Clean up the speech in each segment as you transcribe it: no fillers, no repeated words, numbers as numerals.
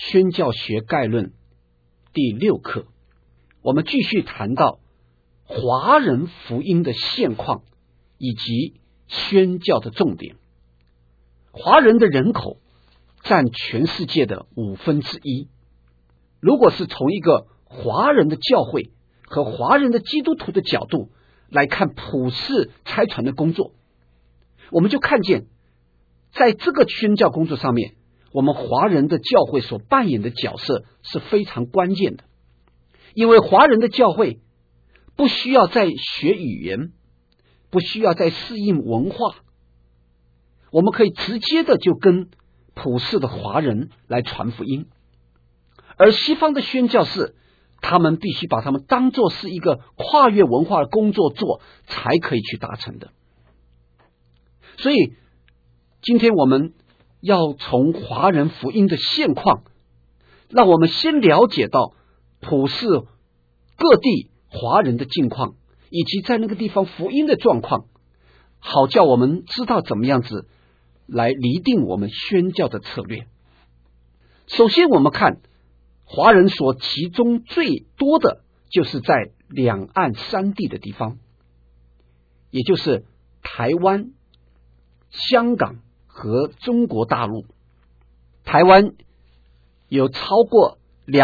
宣教学概论第6课，我们继续谈到华人福音的现况以及宣教的重点。华人的人口占全世界的1/5。如果是从一个华人的教会和华人的基督徒的角度来看普世差传的工作，我们就看见在这个宣教工作上面，我们华人的教会所扮演的角色是非常关键的。因为华人的教会不需要再学语言，不需要再适应文化，我们可以直接的就跟普世的华人来传福音。而西方的宣教士，他们必须把他们当作是一个跨越文化的工作做，才可以去达成的。所以今天我们要从华人福音的现况，让我们先了解到普世各地华人的境况，以及在那个地方福音的状况，好叫我们知道怎么样子来厘定我们宣教的策略。首先我们看华人所集中最多的就是在两岸三地的地方，也就是台湾、香港和中国大陆。台湾有超过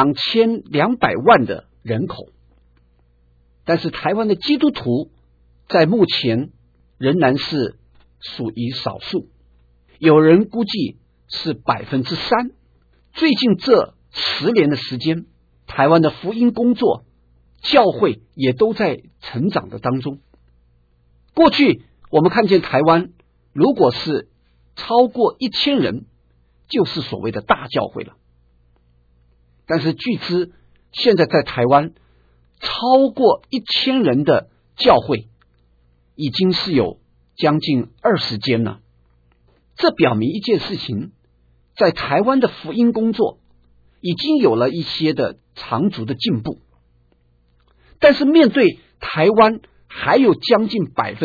2200万的人口，但是台湾的基督徒在目前仍然是属于少数，有人估计是3%。最近这10年的时间，台湾的福音工作教会也都在成长的当中。过去我们看见台湾如果是超过1000人，就是所谓的大教会了。但是据知现在在台湾超过1000人的教会已经是有将近20间了。这表明一件事情，在台湾的福音工作已经有了一些的长足的进步。但是面对台湾还有将近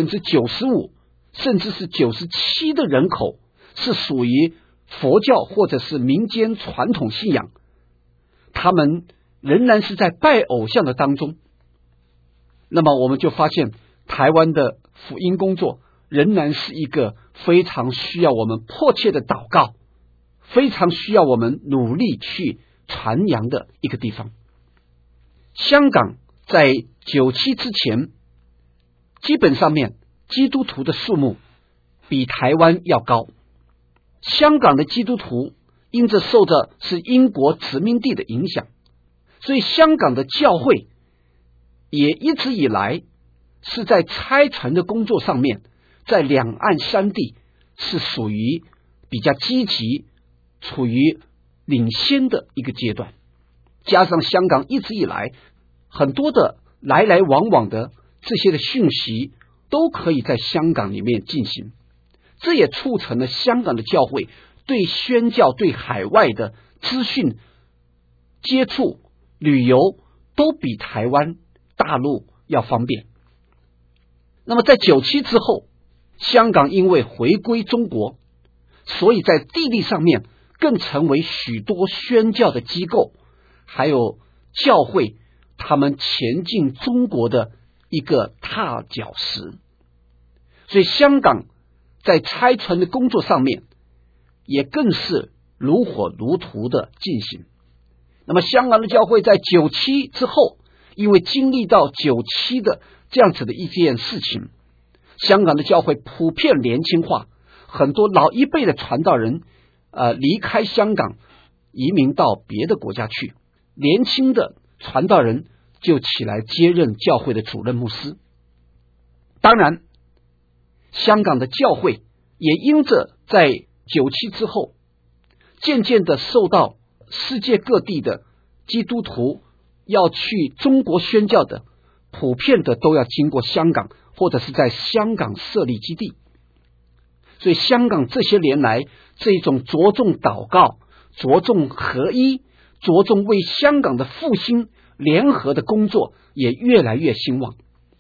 95%甚至是97%的人口是属于佛教或者是民间传统信仰，他们仍然是在拜偶像的当中。那么我们就发现台湾的福音工作仍然是一个非常需要我们迫切的祷告，非常需要我们努力去传扬的一个地方。香港在97之前，基本上面基督徒的数目比台湾要高。香港的基督徒因着受着是英国殖民地的影响，所以香港的教会也一直以来是在差传的工作上面，在两岸三地是属于比较积极，处于领先的一个阶段。加上香港一直以来很多的来来往往的这些的讯息都可以在香港里面进行，这也促成了香港的教会对宣教、对海外的资讯接触、旅游都比台湾大陆要方便。那么在97之后，香港因为回归中国，所以在地理上面更成为许多宣教的机构还有教会他们前进中国的一个踏脚石。所以香港在差传的工作上面也更是如火如荼的进行。那么香港的教会在97之后，因为经历到97的这样子的一件事情，香港的教会普遍年轻化，很多老一辈的传道人离开香港移民到别的国家去，年轻的传道人就起来接任教会的主任牧师。当然香港的教会也因着在97之后渐渐的受到世界各地的基督徒要去中国宣教的，普遍的都要经过香港，或者是在香港设立基地。所以香港这些年来这种着重祷告、着重合一、着重为香港的复兴联合的工作也越来越兴旺。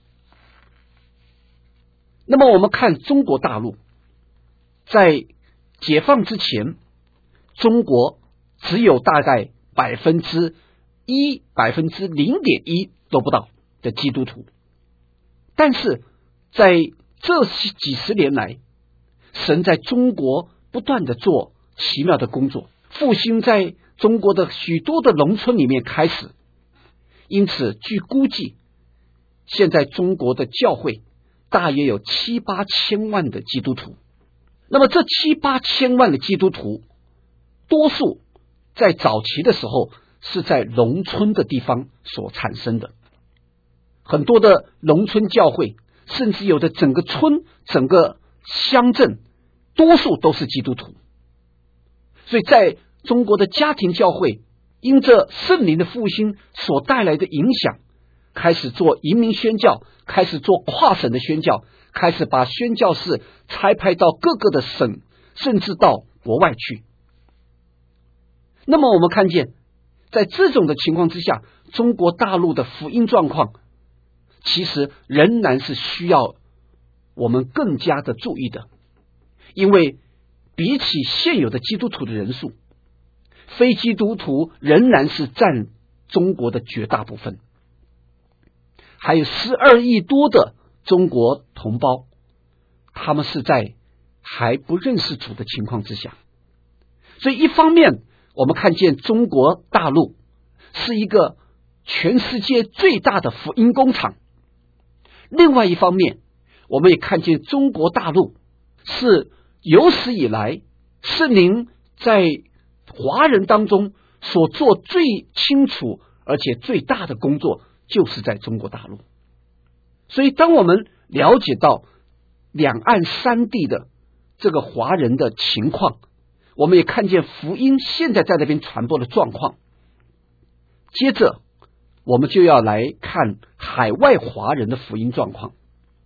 那么我们看中国大陆，在解放之前，中国只有大概1%、0.1%都不到的基督徒。但是在这几十年来，神在中国不断的做奇妙的工作，复兴在中国的许多的农村里面开始。因此据估计，现在中国的教会大约有7、8千万的基督徒。那么这7、8千万的基督徒，多数在早期的时候是在农村的地方所产生的。很多的农村教会，甚至有的整个村、整个乡镇，多数都是基督徒。所以在中国的家庭教会，因着圣灵的复兴所带来的影响，开始做移民宣教，开始做跨省的宣教，开始把宣教士差派到各个的省，甚至到国外去。那么我们看见，在这种的情况之下，中国大陆的福音状况其实仍然是需要我们更加的注意的。因为比起现有的基督徒的人数，非基督徒仍然是占中国的绝大部分。还有12亿多的中国同胞，他们是在还不认识主的情况之下。所以一方面我们看见中国大陆是一个全世界最大的福音工厂，另外一方面我们也看见中国大陆是有史以来圣灵在华人当中所做最清楚而且最大的工作，就是在中国大陆。所以当我们了解到两岸三地的这个华人的情况，我们也看见福音现在在那边传播的状况。接着我们就要来看海外华人的福音状况。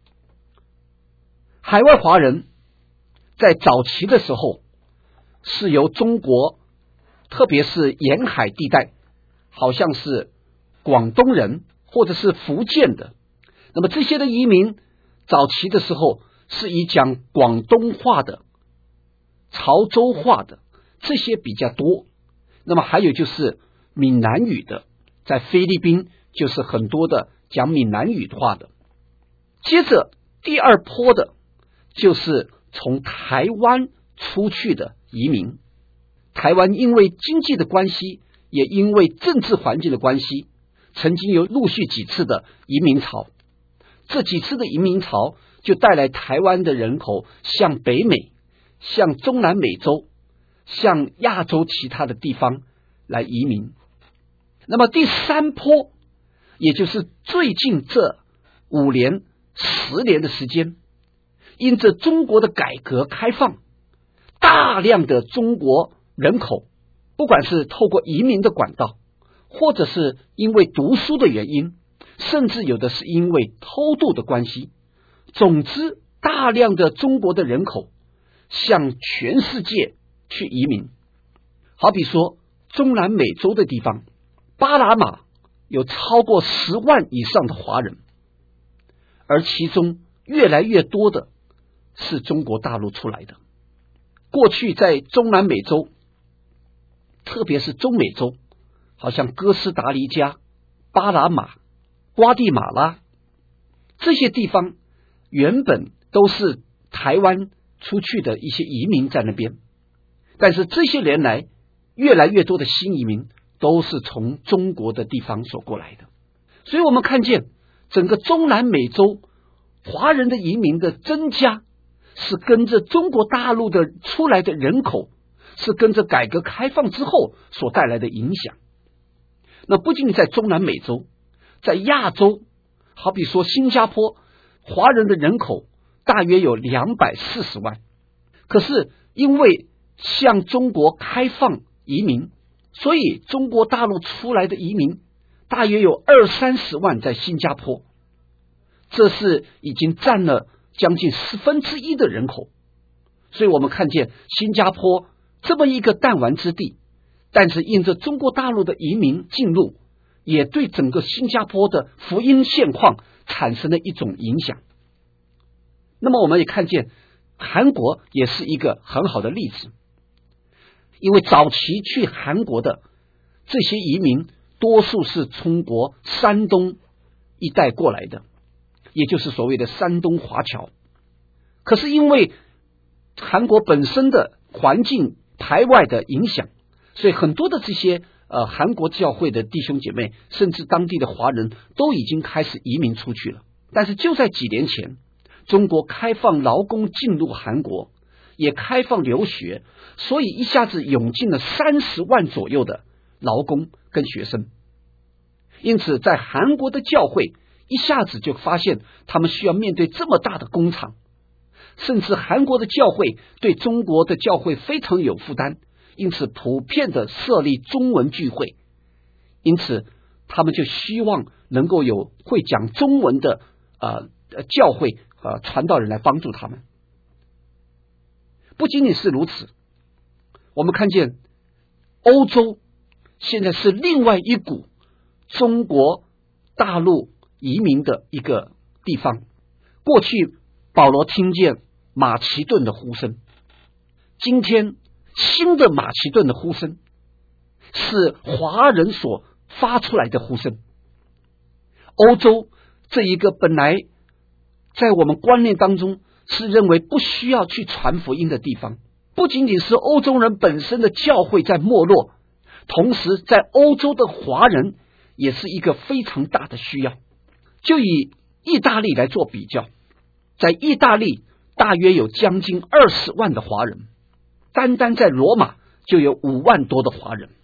海外华人在早期的时候是由中国，特别是沿海地带，好像是广东人或者是福建的，那么这些的移民早期的时候是以讲广东话的、潮州话的，这些比较多。那么还有就是闽南语的，在菲律宾就是很多的讲闽南语话的。接着第二波的就是从台湾出去的移民。台湾因为经济的关系，也因为政治环境的关系，曾经有陆续几次的移民潮。这几次的移民潮就带来台湾的人口向北美、向中南美洲、向亚洲其他的地方来移民。那么第三波，也就是最近这5年、10年的时间，因着中国的改革开放，大量的中国人口，不管是透过移民的管道，或者是因为读书的原因，甚至有的是因为偷渡的关系，总之大量的中国的人口向全世界去移民。好比说中南美洲的地方，巴拿马有超过10万以上的华人，而其中越来越多的是中国大陆出来的。过去在中南美洲，特别是中美洲，好像哥斯达黎加、巴拿马、瓜地马拉这些地方，原本都是台湾出去的一些移民在那边，但是这些年来越来越多的新移民都是从中国的地方所过来的。所以我们看见整个中南美洲华人的移民的增加，是跟着中国大陆的出来的人口，是跟着改革开放之后所带来的影响。那不仅在中南美洲，在亚洲，好比说新加坡，华人的人口大约有240万，可是因为向中国开放移民，所以中国大陆出来的移民大约有20-30万在新加坡，这是已经占了将近1/10的人口。所以我们看见新加坡这么一个弹丸之地，但是因着中国大陆的移民进入，也对整个新加坡的福音现况产生了一种影响。那么我们也看见韩国也是一个很好的例子。 因为早期去韩国的这些移民多数是中国山东一带过来的，也就是所谓的山东华侨。可是因为韩国本身的环境排外的影响，所以很多的这些韩国教会的弟兄姐妹，甚至当地的华人都已经开始移民出去了。但是就在几年前，中国开放劳工进入韩国，也开放留学，所以一下子涌进了30万左右的劳工跟学生。因此在韩国的教会一下子就发现他们需要面对这么大的工厂，甚至韩国的教会对中国的教会非常有负担，因此普遍的设立中文聚会，因此他们就希望能够有会讲中文的教会传道人来帮助他们。不仅仅是如此，我们看见欧洲现在是另外一股中国大陆移民的一个地方。过去保罗听见马其顿的呼声，今天新的马其顿的呼声是华人所发出来的呼声。欧洲这一个本来在我们观念当中是认为不需要去传福音的地方，不仅仅是欧洲人本身的教会在没落，同时在欧洲的华人也是一个非常大的需要。就以意大利来做比较，在意大利大约有将近20万的华人，单单在罗马就有5万多的华人。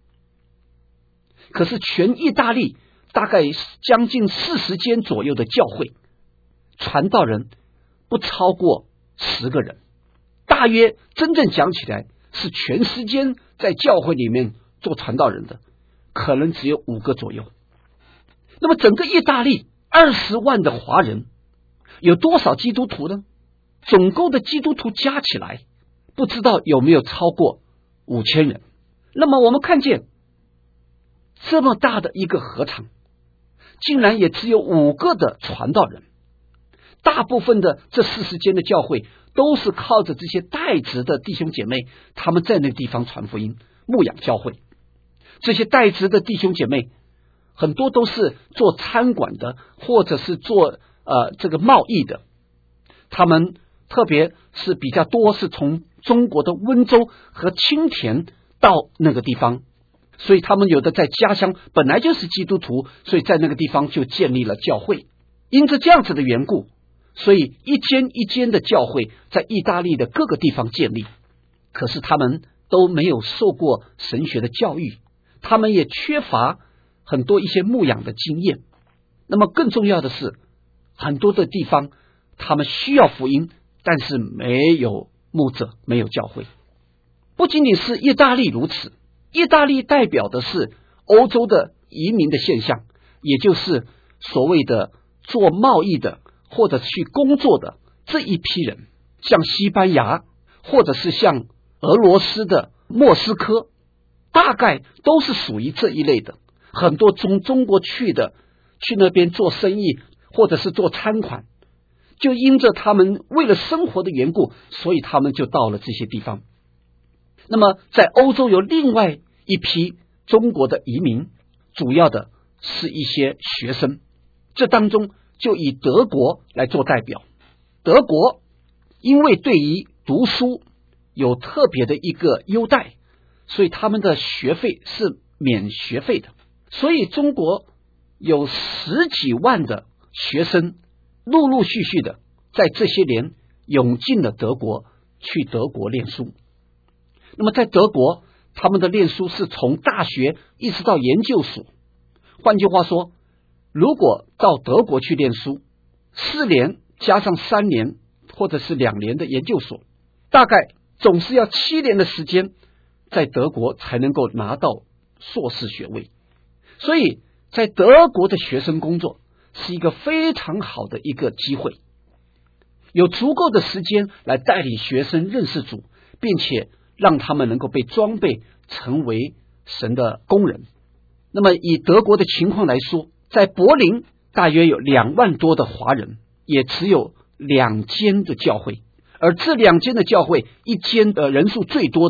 可是全意大利大概将近40间左右的教会，传道人不超过10个人，大约真正讲起来是全世界在教会里面做传道人的可能只有5个左右。那么整个意大利20万的华人有多少基督徒呢？总共的基督徒加起来不知道有没有超过5000人。那么我们看见这么大的一个合场，竟然也只有5个的传道人。大部分的这40间的教会都是靠着这些代职的弟兄姐妹，他们在那个地方传福音牧养教会。这些代职的弟兄姐妹很多都是做餐馆的，或者是做这个贸易的，他们特别是比较多是从中国的温州和青田到那个地方，所以他们有的在家乡本来就是基督徒，所以在那个地方就建立了教会。因着这样子的缘故，所以一间一间的教会在意大利的各个地方建立。可是他们都没有受过神学的教育，他们也缺乏很多一些牧养的经验。那么更重要的是，很多的地方他们需要福音，但是没有牧者，没有教会。不仅仅是意大利如此，意大利代表的是欧洲的移民的现象，也就是所谓的做贸易的或者去工作的这一批人，像西班牙或者是像俄罗斯的莫斯科，大概都是属于这一类的。很多从中国去的，去那边做生意或者是做餐馆，就因着他们为了生活的缘故，所以他们就到了这些地方。那么在欧洲有另外一批中国的移民，主要的是一些学生，这当中就以德国来做代表。德国因为对于读书有特别的一个优待，所以他们的学费是免学费的，所以中国有10几万的学生陆陆续续的在这些年涌进了德国，去德国念书。那么在德国，他们的念书是从大学一直到研究所。换句话说，如果到德国去念书，4年加上3年或者是2年的研究所，大概总是要7年的时间在德国才能够拿到硕士学位。所以在德国的学生工作是一个非常好的一个机会，有足够的时间来带领学生认识主，并且让他们能够被装备成为神的工人。那么以德国的情况来说，在柏林大约有2万多的华人，也只有2间的教会，而这2间的教会，一间的人数最多的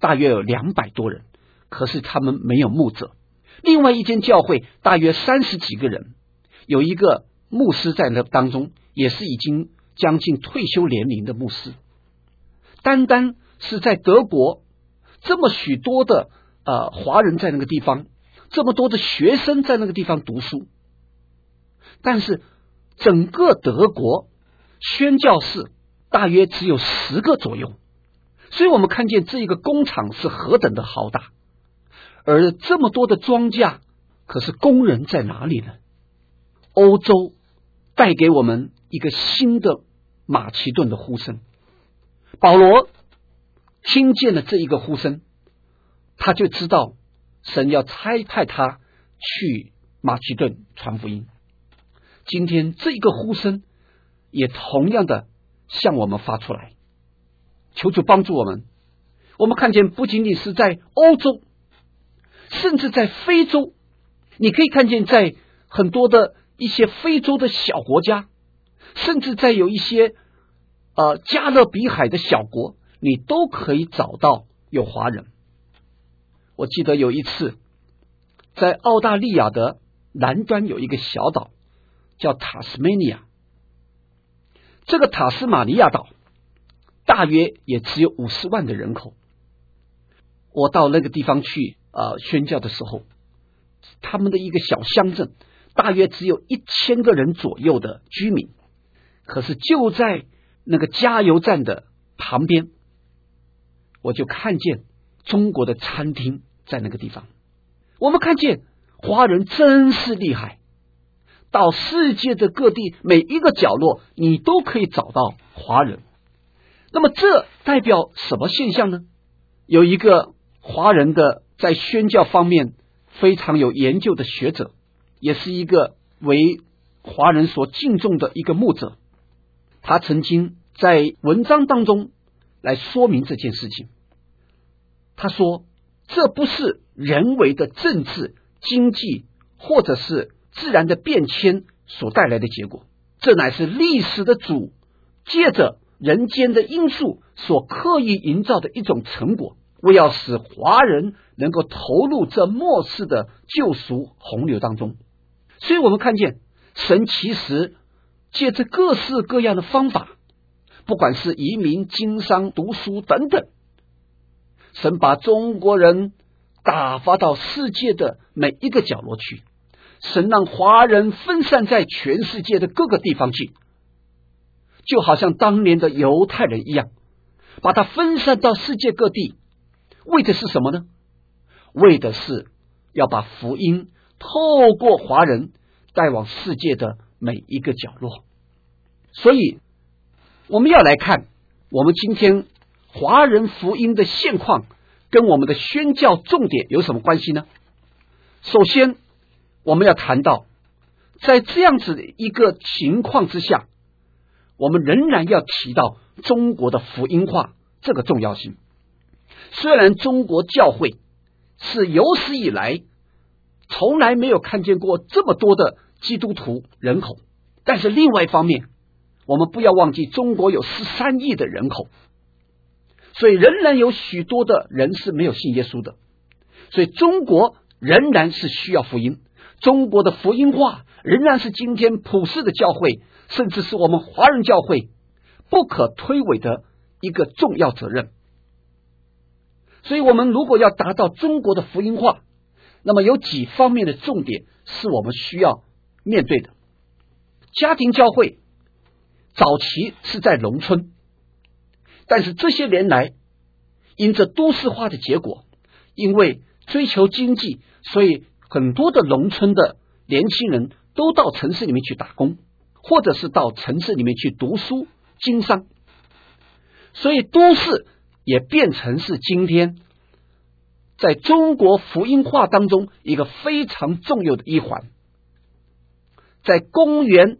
大约有200多人，可是他们没有牧者。另外一间教会大约30几个人，有一个牧师在那当中，也是已经将近退休年龄的牧师。单单是在德国这么许多的华人在那个地方，这么多的学生在那个地方读书，但是整个德国宣教士大约只有10个左右，所以我们看见这一个工厂是何等的浩大，而这么多的庄稼，可是工人在哪里呢？欧洲带给我们一个新的马其顿的呼声。保罗听见了这一个呼声，他就知道神要差派他去马其顿传福音。今天这一个呼声也同样的向我们发出来，求主帮助我们。我们看见不仅仅是在欧洲，甚至在非洲，你可以看见在很多的一些非洲的小国家，甚至在有一些加勒比海的小国，你都可以找到有华人。我记得有一次在澳大利亚的南端有一个小岛叫塔斯马尼亚，这个塔斯马尼亚岛大约也只有50万的人口。我到那个地方去宣教的时候，他们的一个小乡镇大约只有1000个人左右的居民，可是就在那个加油站的旁边，我就看见中国的餐厅在那个地方。我们看见华人真是厉害，到世界的各地每一个角落你都可以找到华人。那么这代表什么现象呢？有一个华人的在宣教方面非常有研究的学者，也是一个为华人所敬重的一个牧者，他曾经在文章当中来说明这件事情。他说，这不是人为的政治、经济或者是自然的变迁所带来的结果，这乃是历史的主借着人间的因素所刻意营造的一种成果，为要使华人能够投入这末世的救赎洪流当中。所以我们看见神其实借着各式各样的方法，不管是移民、经商、读书等等，神把中国人打发到世界的每一个角落去，神让华人分散在全世界的各个地方去，就好像当年的犹太人一样，把它分散到世界各地，为的是什么呢？为的是要把福音透过华人带往世界的每一个角落。所以我们要来看我们今天华人福音的现况跟我们的宣教重点有什么关系呢？首先我们要谈到，在这样子的一个情况之下，我们仍然要提到中国的福音化这个重要性。虽然中国教会是有史以来从来没有看见过这么多的基督徒人口，但是另外一方面，我们不要忘记中国有13亿的人口，所以仍然有许多的人是没有信耶稣的，所以中国仍然是需要福音。中国的福音化仍然是今天普世的教会，甚至是我们华人教会不可推诿的一个重要责任。所以我们如果要达到中国的福音化，那么有几方面的重点是我们需要面对的。家庭教会早期是在农村，但是这些年来因着都市化的结果，因为追求经济，所以很多的农村的年轻人都到城市里面去打工，或者是到城市里面去读书经商，所以都市也变成是今天在中国福音化当中一个非常重要的一环。在公元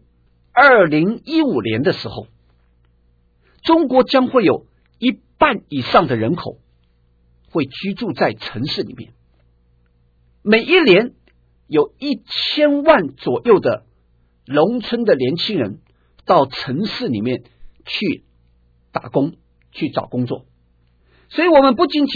2015年的时候，中国将会有1半以上的人口会居住在城市里面，每一年有1000万左右的农村的年轻人到城市里面去打工，去找工作。所以我们不仅仅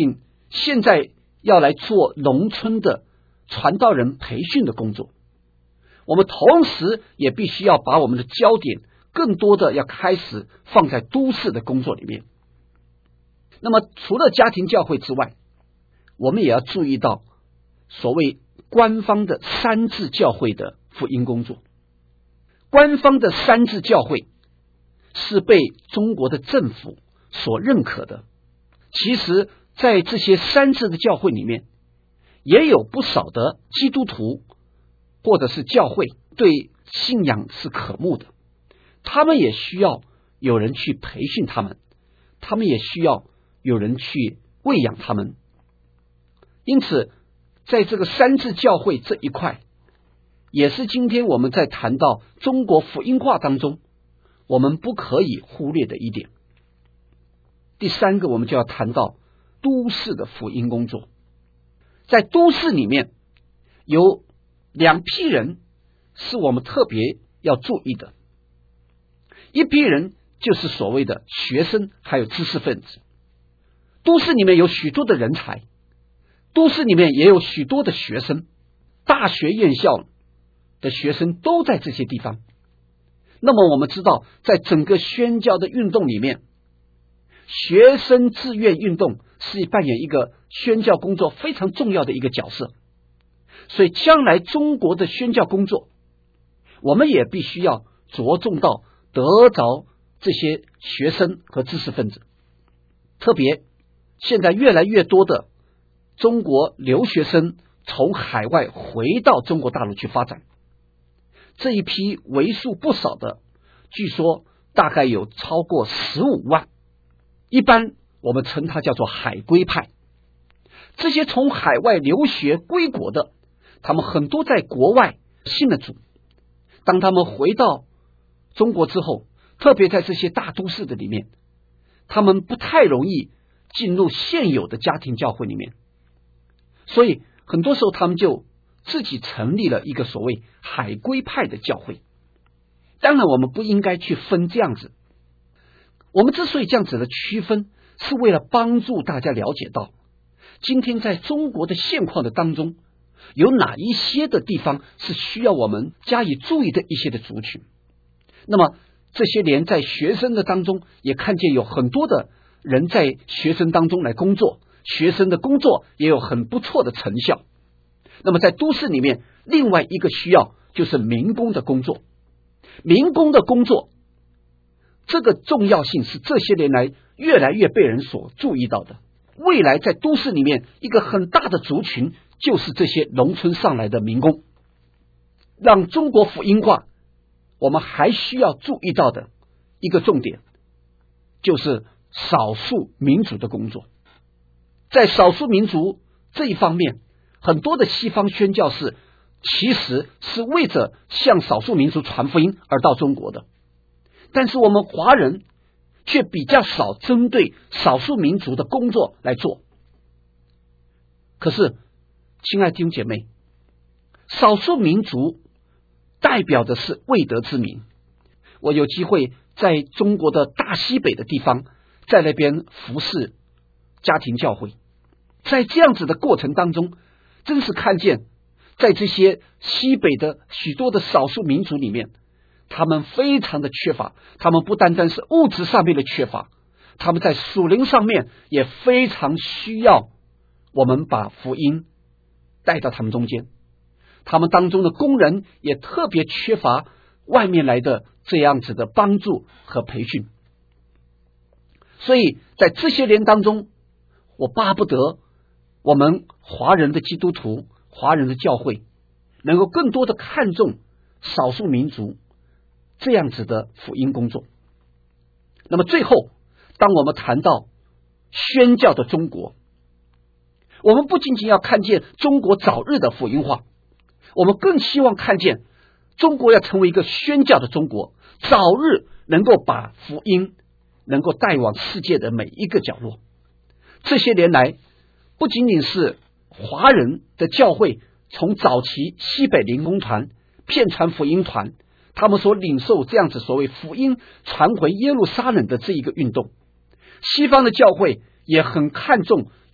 现在要来做农村的传道人培训的工作，我们同时也必须要把我们的焦点更多的要开始放在都市的工作里面。那么除了家庭教会之外，我们也要注意到所谓官方的三自教会的福音工作。官方的三自教会是被中国的政府所认可的。其实在这些三自的教会里面，也有不少的基督徒或者是教会对信仰是渴慕的，他们也需要有人去培训他们，他们也需要有人去喂养他们。因此在这个三自教会这一块，也是今天我们在谈到中国福音化当中我们不可以忽略的一点。第三个，我们就要谈到都市的福音工作。在都市里面有两批人是我们特别要注意的，一批人就是所谓的学生还有知识分子。都市里面有许多的人才，都市里面也有许多的学生，大学院校的学生都在这些地方。那么我们知道，在整个宣教的运动里面，学生自愿运动是扮演一个宣教工作非常重要的一个角色。所以将来中国的宣教工作，我们也必须要着重到得着这些学生和知识分子。特别现在越来越多的中国留学生从海外回到中国大陆去发展，这一批为数不少的，据说大概有超过15万，一般我们称它叫做海归派。这些从海外留学归国的，他们很多在国外信了主，当他们回到中国之后，特别在这些大都市的里面，他们不太容易进入现有的家庭教会里面，所以很多时候他们就自己成立了一个所谓海归派的教会。当然我们不应该去分这样子，我们之所以这样子的区分，是为了帮助大家了解到今天在中国的现况的当中，有哪一些的地方是需要我们加以注意的一些的族群。那么这些年在学生的当中也看见有很多的人在学生当中来工作，学生的工作也有很不错的成效。那么在都市里面，另外一个需要就是民工的工作。民工的工作这个重要性是这些年来越来越被人所注意到的。未来在都市里面一个很大的族群就是这些农村上来的民工。让中国福音化，我们还需要注意到的一个重点就是少数民族的工作。在少数民族这一方面，很多的西方宣教士其实是为着向少数民族传福音而到中国的，但是我们华人却比较少针对少数民族的工作来做。可是亲爱的弟兄姐妹，少数民族代表的是未得之民。我有机会在中国的大西北的地方，在那边服侍家庭教会，在这样子的过程当中，真是看见在这些西北的许多的少数民族里面，他们非常的缺乏，他们不单单是物质上面的缺乏，他们在属灵上面也非常需要我们把福音带到他们中间。他们当中的工人也特别缺乏外面来的这样子的帮助和培训。所以在这些年当中，我巴不得我们华人的基督徒，华人的教会能够更多的看重少数民族这样子的福音工作。那么最后，当我们谈到宣教的中国，我们不仅仅要看见中国早日的福音化，我们更希望看见中国要成为一个宣教的中国，早日能够把福音能够带往世界的每一个角落。这些年来，不仅仅是华人的教会从早期西北灵工团、片传福音团，他们所领受这样子所谓福音传回耶路撒冷的这一个运动，西方的教会也很看重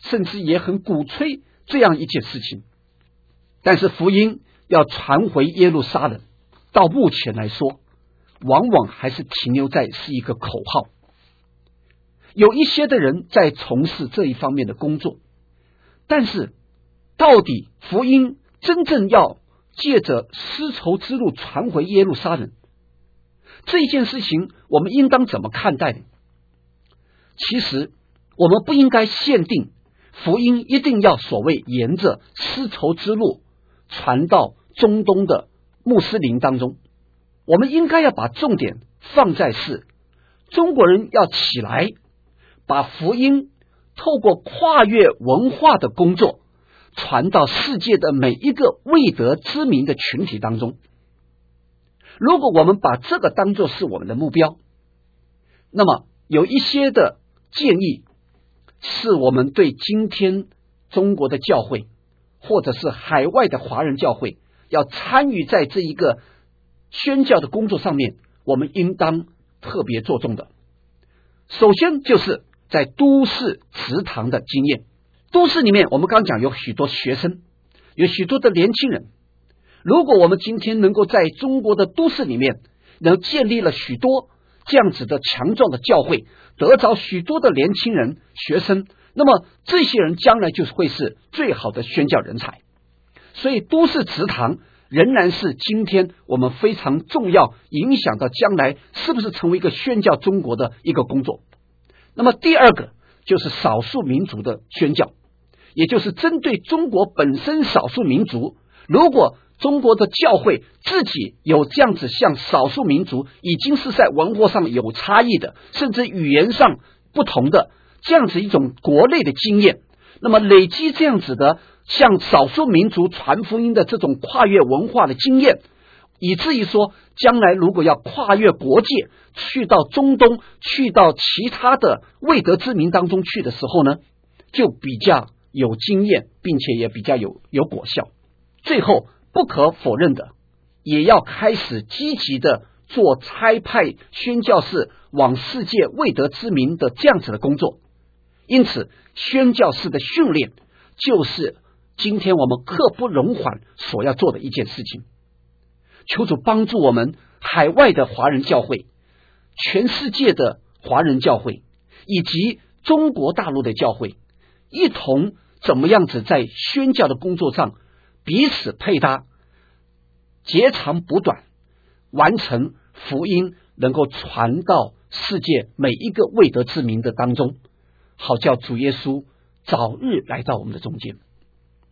甚至也很鼓吹这样一件事情。但是福音要传回耶路撒冷，到目前来说，往往还是停留在是一个口号。有一些的人在从事这一方面的工作，但是到底福音真正要借着丝绸之路传回耶路撒冷，这一件事情我们应当怎么看待呢？其实我们不应该限定福音一定要所谓沿着丝绸之路传到中东的穆斯林当中，我们应该要把重点放在是中国人要起来，把福音透过跨越文化的工作传到世界的每一个未得之民的群体当中。如果我们把这个当作是我们的目标，那么有一些的建议是我们对今天中国的教会或者是海外的华人教会要参与在这一个宣教的工作上面，我们应当特别着重的。首先就是在都市祠堂的经验。都市里面我们刚讲有许多学生，有许多的年轻人，如果我们今天能够在中国的都市里面能建立了许多这样子的强壮的教会，得着许多的年轻人学生，那么这些人将来就会是最好的宣教人才。所以都市祠堂仍然是今天我们非常重要，影响到将来是不是成为一个宣教中国的一个工作。那么第二个就是少数民族的宣教，也就是针对中国本身少数民族，如果中国的教会自己有这样子像少数民族已经是在文化上有差异的，甚至语言上不同的这样子一种国内的经验，那么累积这样子的向少数民族传福音的这种跨越文化的经验，以至于说将来如果要跨越国界去到中东，去到其他的未得之民当中去的时候呢，就比较有经验，并且也比较有果效。最后不可否认的，也要开始积极的做差派宣教士往世界未得之民的这样子的工作。因此宣教士的训练就是今天我们刻不容缓所要做的一件事情。求主帮助我们海外的华人教会，全世界的华人教会，以及中国大陆的教会，一同怎么样子在宣教的工作上彼此配搭，截长补短，完成福音能够传到世界每一个未得之民的当中，好叫主耶稣早日来到我们的中间。